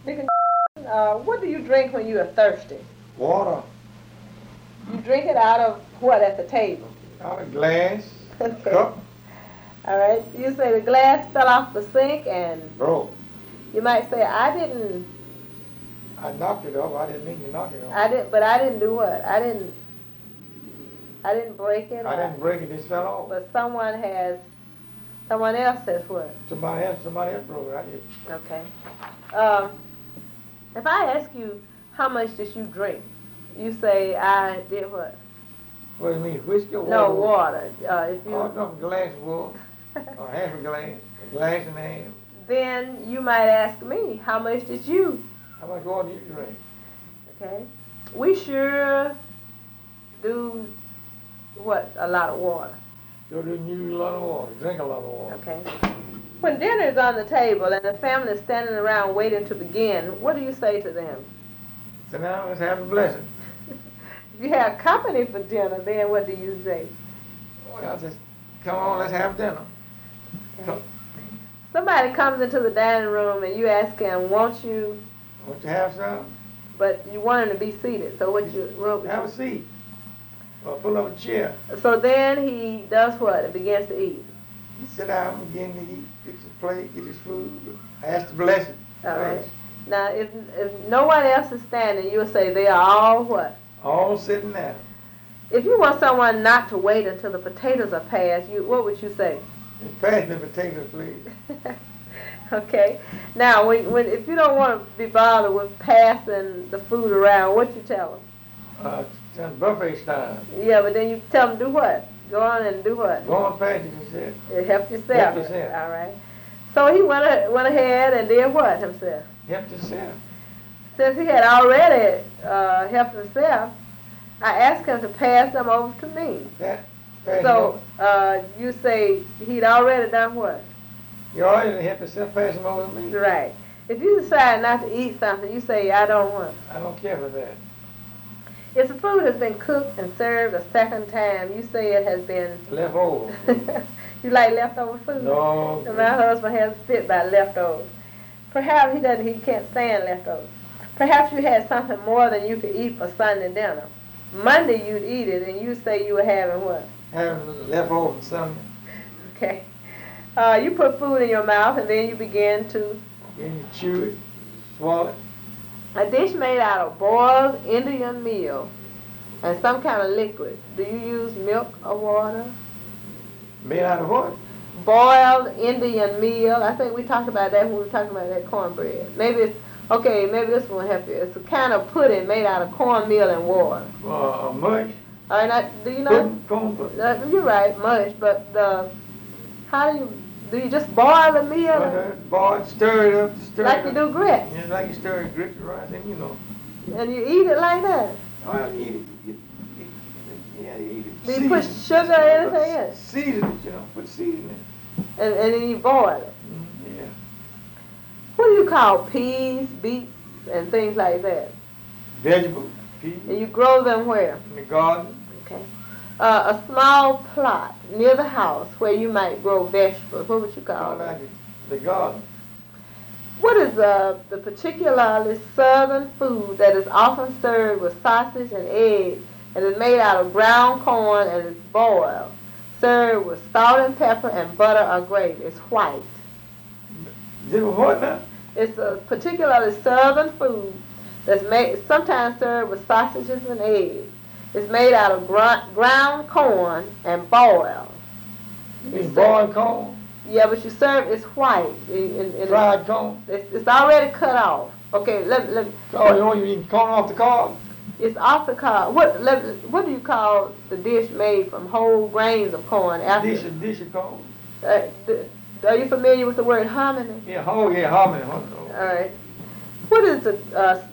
Deacon, what do you drink when you are thirsty? Water. You drink it out of what at the table? Out of glass. Okay. Cup. All right. You say the glass fell off the sink and Broke. you might say, I didn't, I knocked it off. I didn't mean to knock it off. but I didn't do what? I didn't break it. I didn't break it. It just fell off. But someone else has what? Somebody else broke it. I did. Okay. If I ask you, how much did you drink? You say, I did what? What do you mean? Whiskey or water? No, water. If you, Oh, no, a glass of water. Or half a glass. A glass and a half. then you might ask me, how much did you? How much water do you drink? Okay. We sure do what? A lot of water. You do use a lot of water. Drink a lot of water. Okay. When dinner is on the table and the family is standing around waiting to begin, what do you say to them? So now let's have a blessing. If you have company for dinner, then what do you say? Well, just come on, let's have dinner. Okay. Somebody comes into the dining room and you ask him, won't you, Want to have some? but you want him to be seated. So what Have a seat. Or pull up a chair. So then he does what? And begins to eat. You sit down, begin to eat, fix his plate, get his food, ask the blessing. All right. Now, if no one else is standing, you'll say they are all what? All sitting down. If you want someone not to wait until the potatoes are passed, what would you say? Pass me the potatoes, please. Okay. Now, if you don't want to be bothered with passing the food around, what you tell them? It's buffet style. Yeah, but then you tell them do what? Go on and do what? Go on past it, he said. Help yourself. Help yourself. All right. So he went ahead and did what himself? Help yourself. Since he had already helped himself, I asked him to pass them over to me. So you say he'd already done what? You already helped yourself, pass them over to me. Right. If you decide not to eat something, you say, I don't want. I don't care for that. If the food has been cooked and served a second time, you say it has been Left over. You like leftover food? No. My husband has a fit by leftovers. Perhaps he can't stand leftovers. Perhaps you had something more than you could eat for Sunday dinner. Monday you'd eat it and you say you were having what? Having leftover Sunday. Okay. You put food in your mouth and then you begin to... Then you chew it, swallow it. A dish made out of boiled Indian meal and some kind of liquid. Do you use milk or water? Made out of what? Boiled Indian meal. I think we talked about that when we were talking about that cornbread. Maybe this one will help you. It's a kind of pudding made out of cornmeal and water. Mush. All right, do you know? Corn pudding. You're right, mush. But how do you just boil the meal? Boil, stir it up, like you do grits. Yeah, like you stir it, grits right, then you know. And you eat it like that? Oh, you eat it. Yeah, you eat it. Do you put sugar or anything in it? Season it, put seasoning in it. And then you boil it? Yeah. What do you call peas, beets, and things like that? Vegetables, peas. And you grow them where? In the garden. Okay. A small plot near the house where you might grow vegetables. What would you call that? The garden. What is the particularly southern food that is often served with sausage and eggs and is made out of ground corn and is boiled, served with salt and pepper and butter or gravy? It's white. Is it what now? It's a particularly southern food that's sometimes served with sausages and eggs. It's made out of ground corn and boiled. You mean boiled corn? Yeah, but you serve it's white. Fried corn? It's already cut off. Okay, let Oh, you want you eating corn off the cob? It's off the cob. What do you call the dish made from whole grains of corn? Dish of corn. Are you familiar with the word hominy? Yeah, hominy. All right. What is the